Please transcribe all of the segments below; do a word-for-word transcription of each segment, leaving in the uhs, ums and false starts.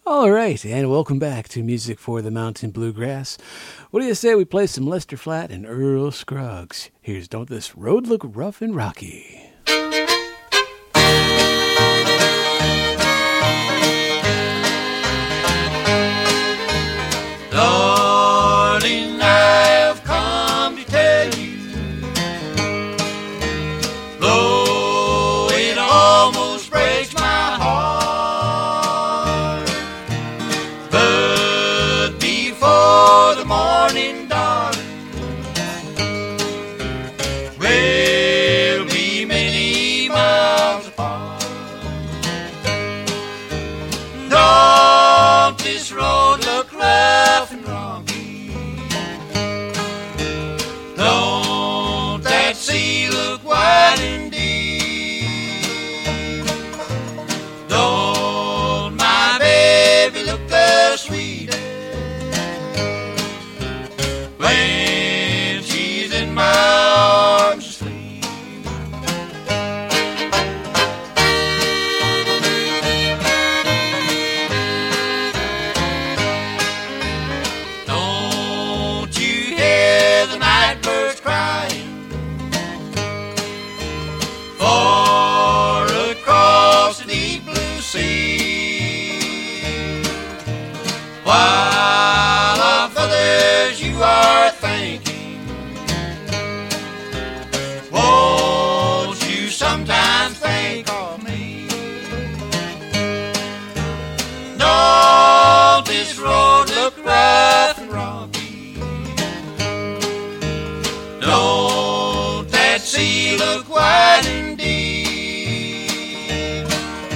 All right, and welcome back to Music for the Mountain Bluegrass. What do you say we play some Lester Flatt and Earl Scruggs? Here's Don't This Road Look Rough and Rocky. Darling, I've come to tell you, though it almost breaks my heart, but before the morning, darling, we'll be many miles apart. Don't this road look rough and rocky? Don't that sea look wide and deep? Don't my baby look the sweetest when she's in my arms asleep? Don't you hear the night birds crying far across the deep blue sea? While of others you are thinking, won't you sometimes think of me? Don't this road look rough and rocky? Don't that sea look wide and deep?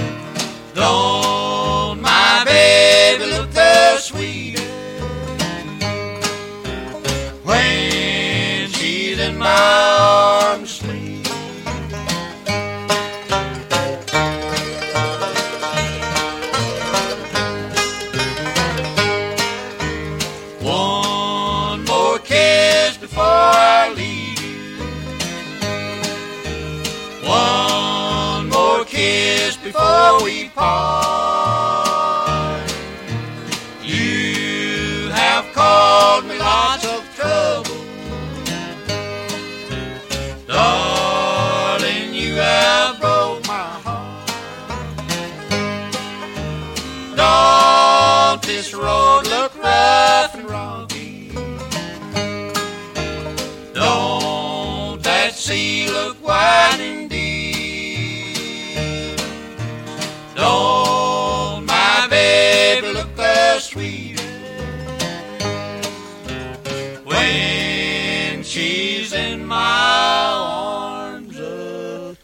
Don't my baby look the sweetest when she's in my arms asleep? One more kiss before I leave you. One more kiss before we part. You have caused me lots of trouble, darling, you have broke my heart. Don't this road look rough and rocky? Don't that sea look wide and deep? Don't my baby look the sweetest when she's in my arms asleep?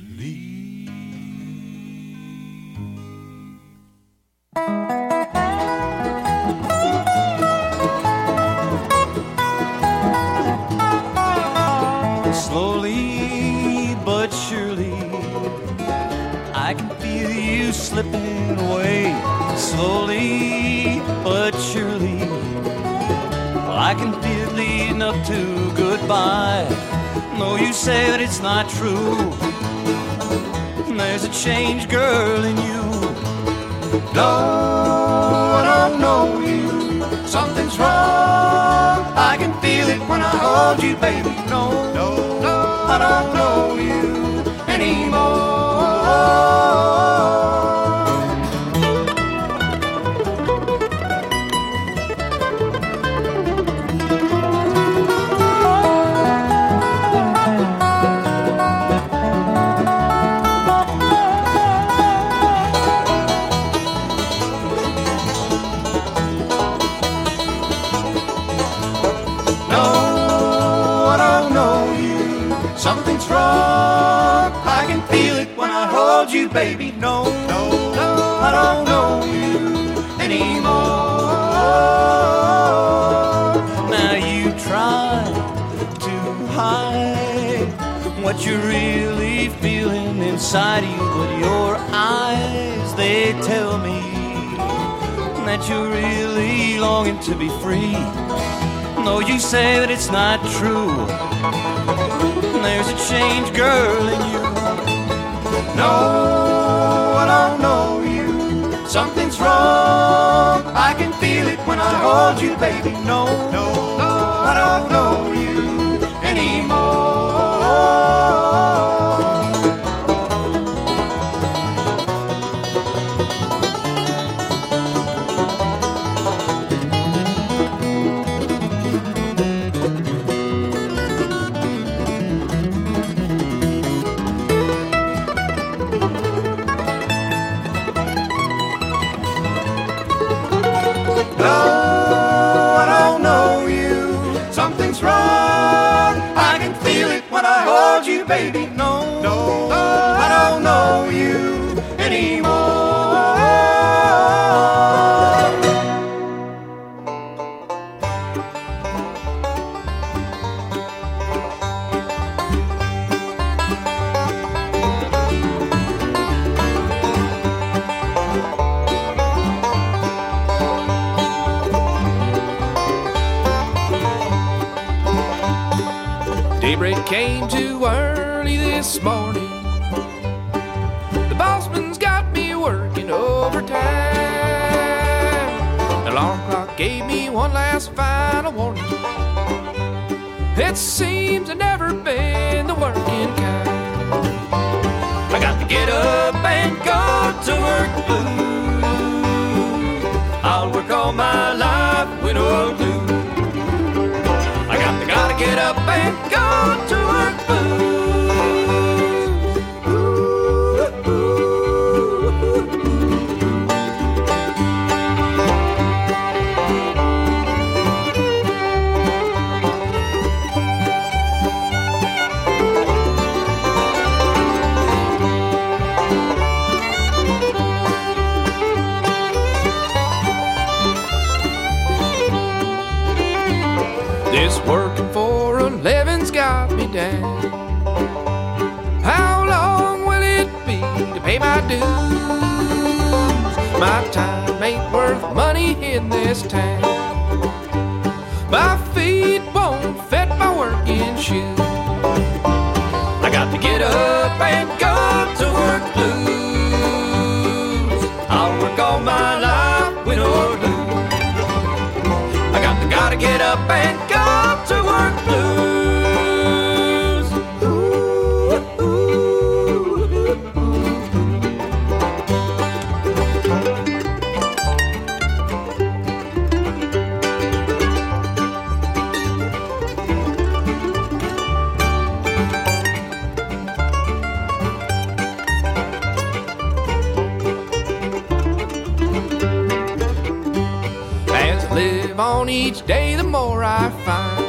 Slowly but surely, I can feel you slipping away. Slowly but surely, well, I can feel it leading up to goodbye. No, you say that it's not true. There's a changed girl in you. No, I don't know you. Something's wrong. I can feel it when I hold you, baby. No, no, no, I don't know you anymore. Something's wrong. I can feel it when I hold you, baby. No, no, no, I don't know you anymore. Now you try to hide what you're really feeling inside of you, but your eyes, they tell me that you're really longing to be free. No, you say that it's not true. There's a changed girl in you. No, I don't know you. Something's wrong. I can feel it when I hold you, baby. No, no, I don't know you anymore. Baby, no, no, I don't know you anymore. Daybreak came too early this morning. The bossman's got me working overtime. The alarm clock gave me one last final warning. It seems I've never been the working kind. I got to get up and go to work blue. I'll work all my life, win or lose. I got to, gotta get up and go to work blue. This working for a living's got me down. How long will it be to pay my dues? My time ain't worth money in this town. My feet won't fit my working shoes. I got to get up and go to work blues. I'll work all my life, win or lose. I got to, gotta get up and go to work blues. Ooh, ooh, As I live on each day, the more I find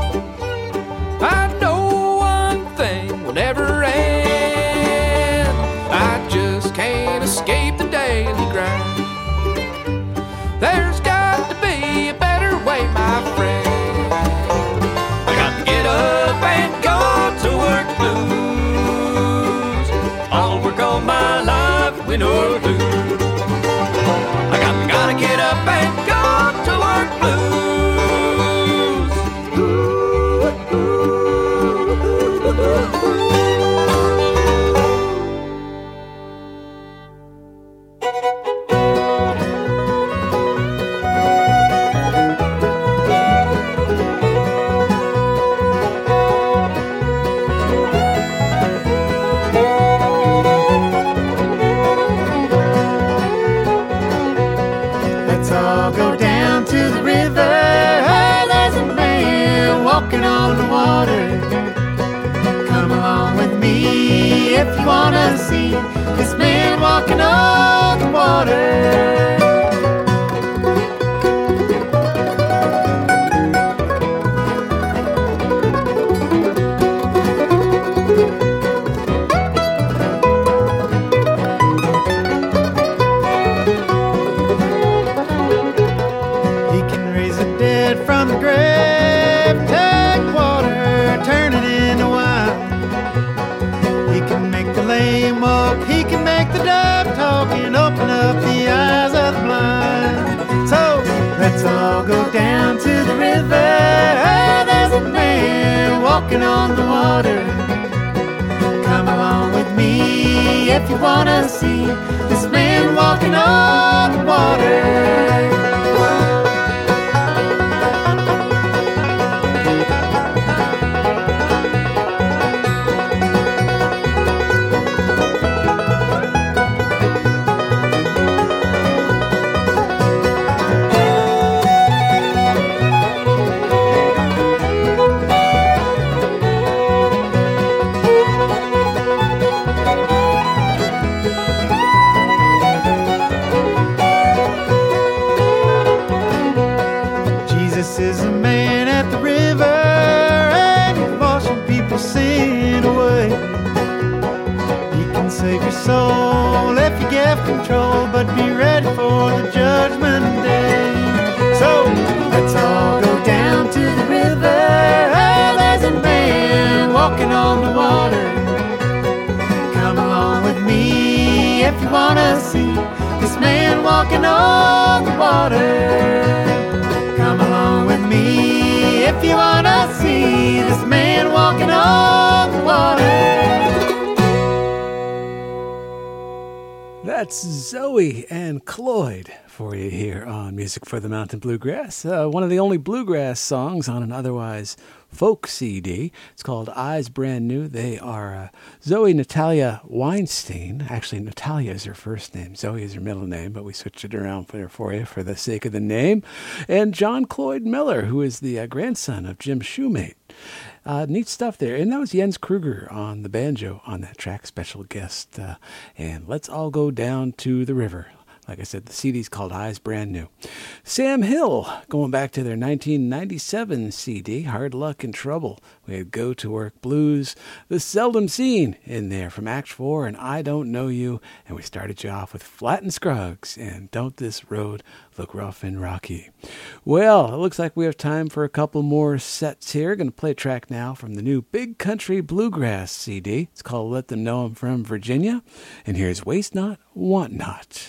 I know one thing will never end. I just can't escape the daily grind. There's got to be a better way, my friend. I got to get up and go to work blues. I'll work all my life, win or lose. I got to, gotta get up and go to work blues. Let's all go down to the river. There's a man walking on the water. Come along with me if you wanna see this man walking on the water. From the grave, take water, turn it into wine. He can make the lame walk, he can make the deaf talk, and open up the eyes of the blind. So let's all go down to the river. There's a man walking on the water. Come along with me if you wanna see this man walking on the water. That's Zoe and Cloyd for you here on Music for the Mountain Bluegrass. Uh, one of the only bluegrass songs on an otherwise folk C D. It's called Eyes Brand New. They are uh, Zoe Natalia Weinstein. Actually, Natalia is her first name. Zoe is her middle name, but we switched it around for, for you for the sake of the name. And John Cloyd Miller, who is the uh, grandson of Jim Shoemate. Uh, neat stuff there. And that was Jens Kruger on the banjo on that track, special guest. Uh, and let's all go down to the river. Like I said, the C D's called Eyes Brand New. Sam Hill, going back to their nineteen ninety-seven C D, Hard Luck and Trouble. We had Go to Work Blues, The Seldom Seen in there from Act four, and I Don't Know You. And we started you off with Flat and Scruggs and Don't This Road Look Rough and Rocky. Well, it looks like we have time for a couple more sets here. Going to play a track now from the new Big Country Bluegrass C D. It's called Let Them Know I'm From Virginia. And here's Waste Not, Want Not.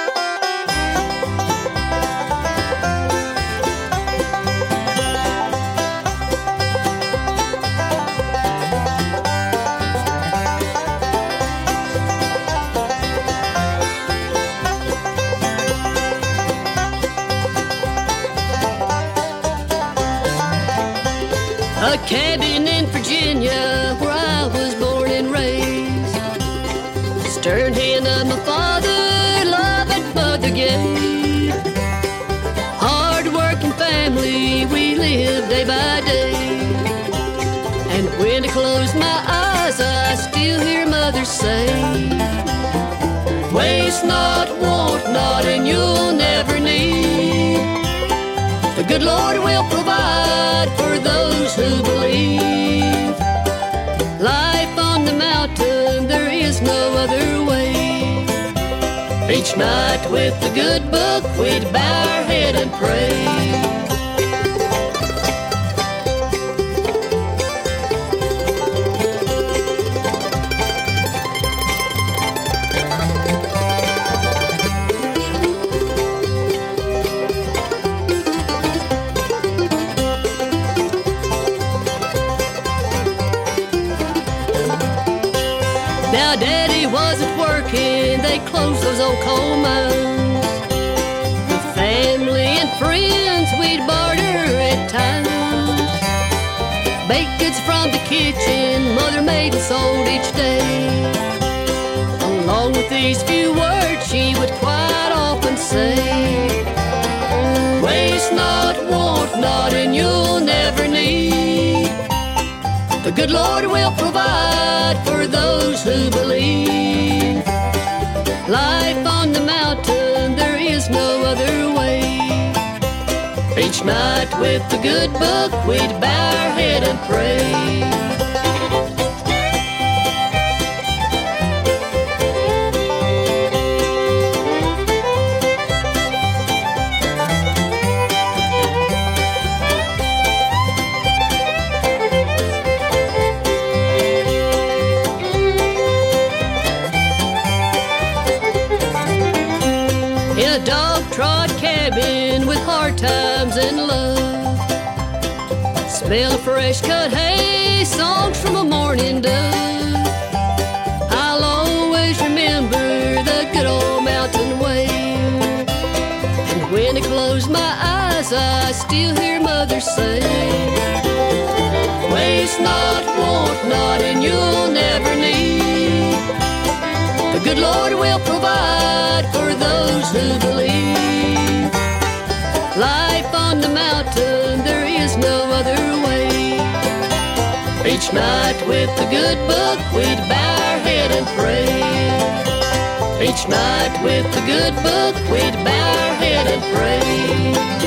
A cabin in Virginia where I was born and raised. Stern hand of my father, love and mother gave. Hard-working family, we live day by day. And when I close my eyes, I still hear mother say, waste not, want not, and you'll never need. The good Lord will provide for those who believe. Life on the mountain, there is no other way. Each night with the good book, we'd bow our head and pray. Now Daddy wasn't working, they closed those old coal mines. With family and friends, we'd barter at times. Baked goods from the kitchen, mother made and sold each day. Along with these few words, she would quite often say, waste not, want not, and you'll never need. The good Lord will provide for those who believe. Life on the mountain, there is no other way. Each night with the good book, we'd bow our head and pray. In a dog-trot cabin with hard times and love, smell of fresh cut hay, songs from a morning dove. I'll always remember the good old mountain way. And when I close my eyes, I still hear mother say, waste not, want not, and you'll never need. The good Lord will provide for those who believe. Life on the mountain, there is no other way. Each night with the good book, we'd bow our head and pray. Each night with the good book, we'd bow our head and pray.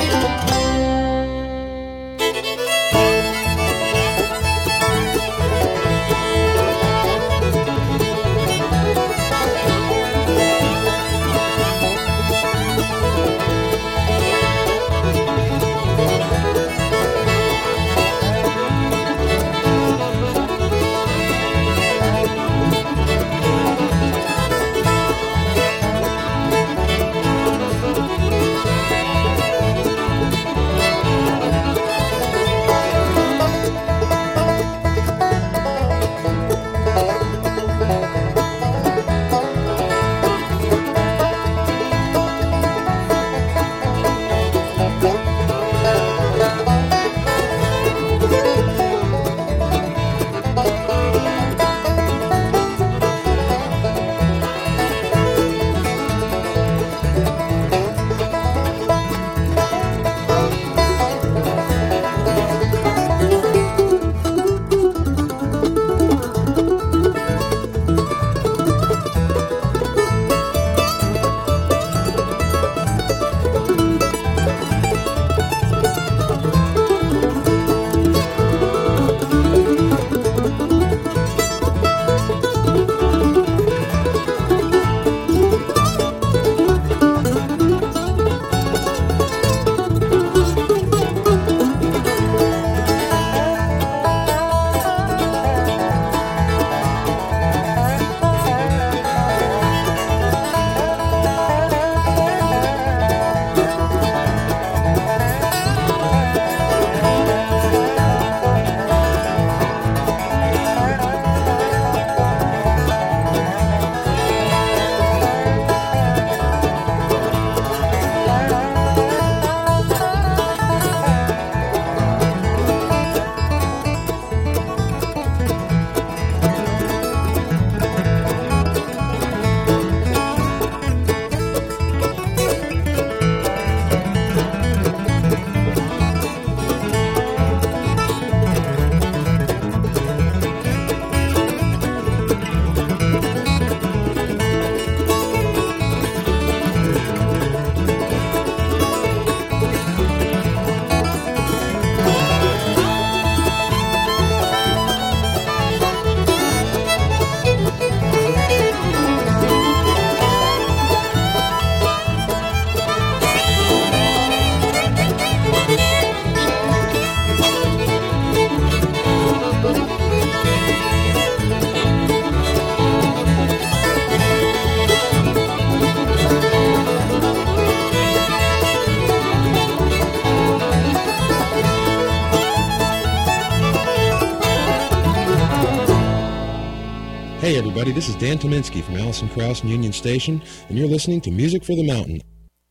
Hey everybody, this is Dan Tominski from Allison Krauss and Union Station, and you're listening to Music for the Mountain.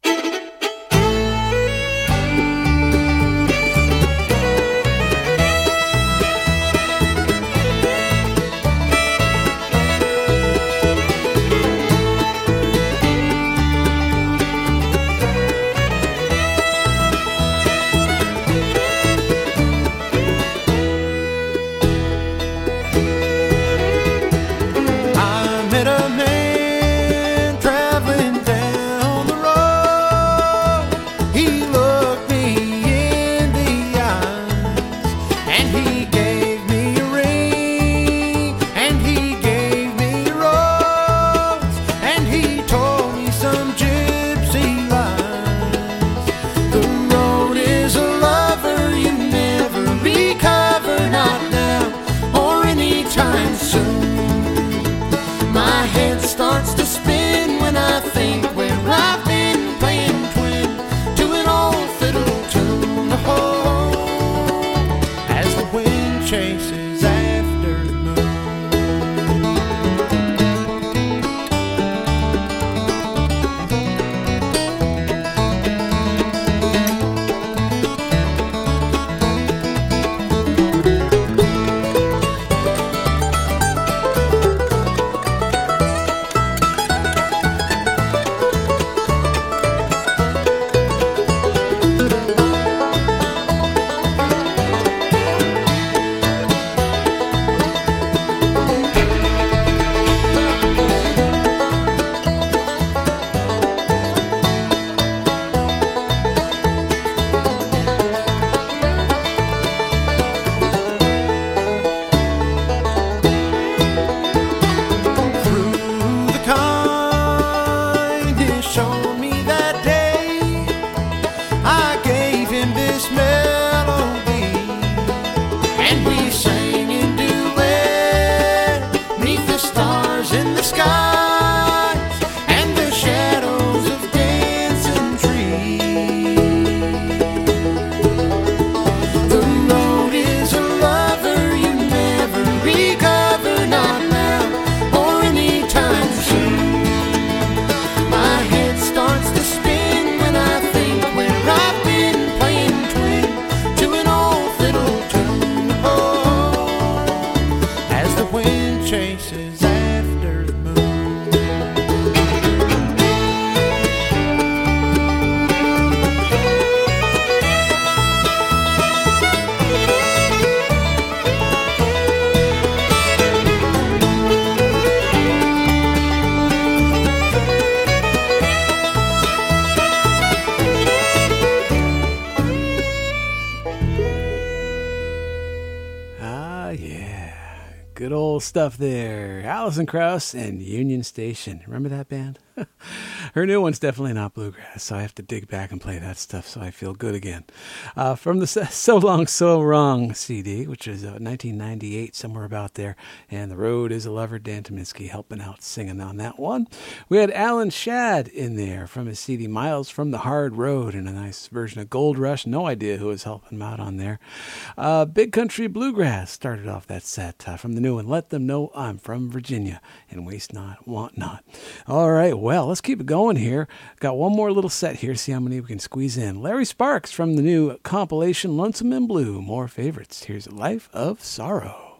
I met a man traveling down the road. He looked me in the eyes and he gave me a ring and he gave me a rose and he told me some gypsy lies. The road is a lover you never recover, not now or anytime soon. My head starts to spin when I think where I've been playing twin to an old fiddle tune. Oh, as the wind chases after the moon. Through the kindness shown me that day, I gave him this melody, and we sang in duet, 'neath the stars in the skies and the shadows of dancing trees. The road is a lover you never recover, not now or anytime soon. My head starts to spin when I think where I've been playing twin to an old fiddle tune. Oh, as the wind chases after the moon. Ah, yeah. Good old stuff there. Allison Krauss and Union Station. Remember that band? Her new one's definitely not bluegrass, so I have to dig back and play that stuff so I feel good again. Uh, from the So Long, So Wrong C D, which is uh, nineteen ninety-eight, somewhere about there, and The Road is a Lover, Dan Tominski helping out singing on that one. We had Alan Shadd in there from his C D Miles from the Hard Road and a nice version of Gold Rush. No idea who was helping him out on there. Uh, Big Country Bluegrass started off that set uh, from the new one, Let Them Know I'm From Virginia, and Waste Not, Want Not. All right, well, let's keep it going here. Got one more little set here, see how many we can squeeze in. Larry Sparks from the new compilation Lonesome and Blue, more favorites. Here's Life of Sorrow.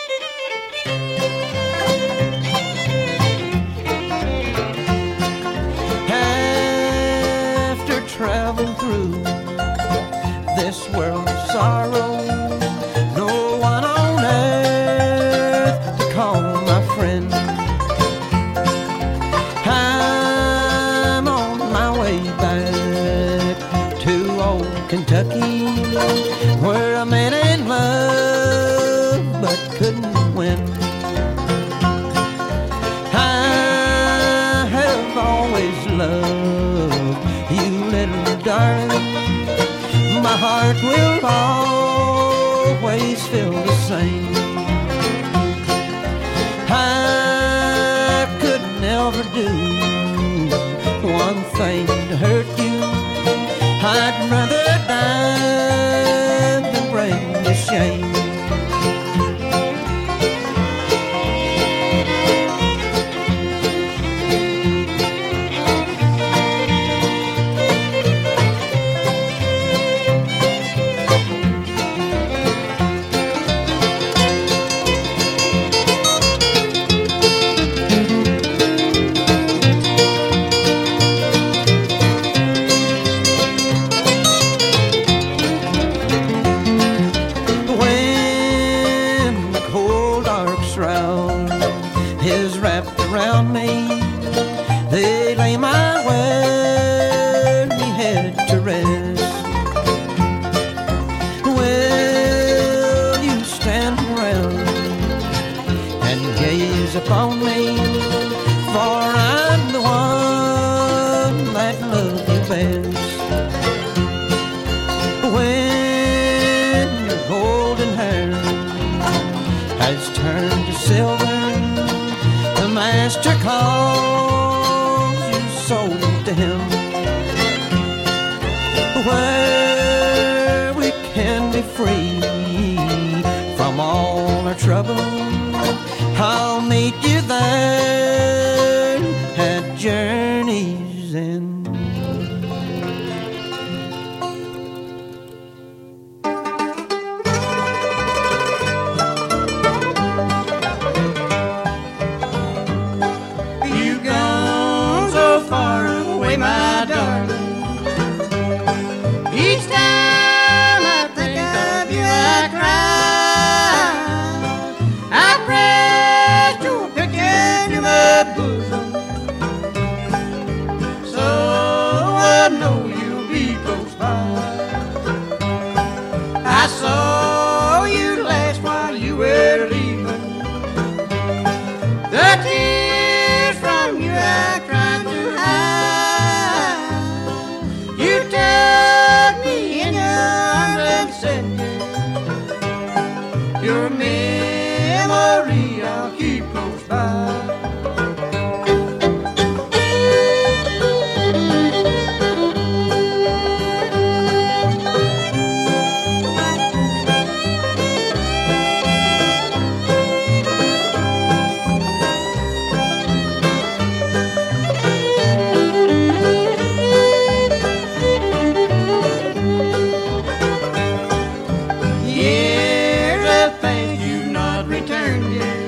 After travel through this world of sorrow, no one on earth to call my friend. I'm on my way back to old Kentucky, where a man in love but couldn't win. I have always loved you, little darling. My heart will always feel the same. I could never do one thing to hurt you. I'd rather die than bring you shame. has turned to silver. The master calls you sold to him, where we can be free from all our trouble. I'll meet you there at Journey's End. You've gone so far away, my darling. Each time I think of you, I cry. I press your picture to my bosom, so I know you'll be close by. I saw you last while you were leaving. The tears from you I tried to hide. You took me in your arms and said, your memory I'll keep close by. Years of things you've not returned yet.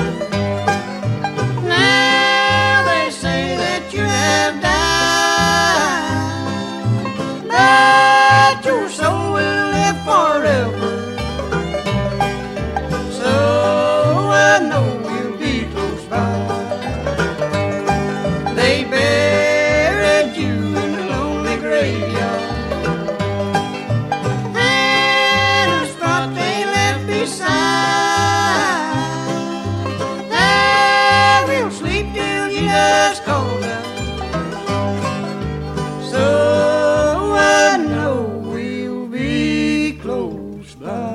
Now they say that you have died, but your soul will live forever. So I know we'll be close by. They buried you in the lonely graveyard. And a spot they left beside. There we'll sleep till Jesus calls us. So I know we'll be close by.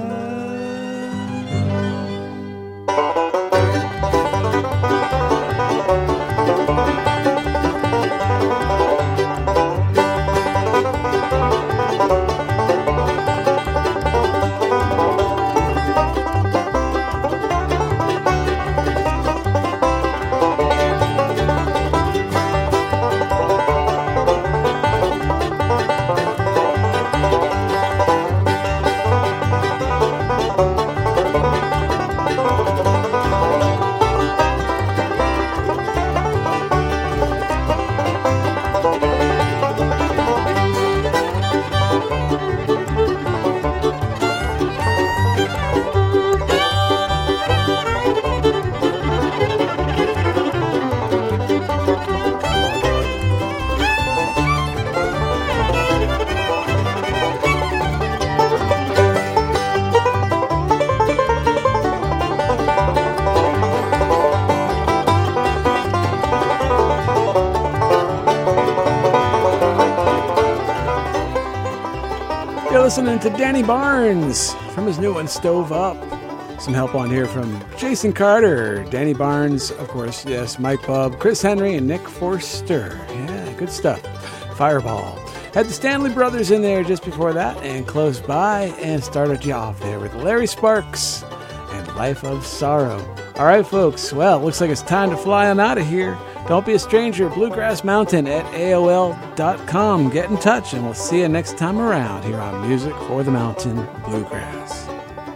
You're listening to Danny Barnes from his new one, Stove Up. Some help on here from Jason Carter, Danny Barnes, of course, yes, Mike Bubb, Chris Henry, and Nick Forster. Yeah, good stuff. Fireball. Had the Stanley Brothers in there just before that and close by, and started you off there with Larry Sparks and Life of Sorrow. All right, folks, well, looks like it's time to fly on out of here. Don't be a stranger, Bluegrass Mountain at A O L dot com. Get in touch, and we'll see you next time around here on Music for the Mountain Bluegrass.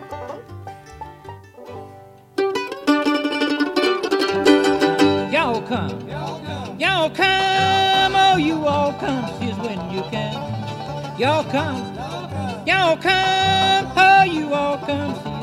Y'all come, y'all come, oh you all come, here's when you can. Y'all come, y'all come, oh you all come.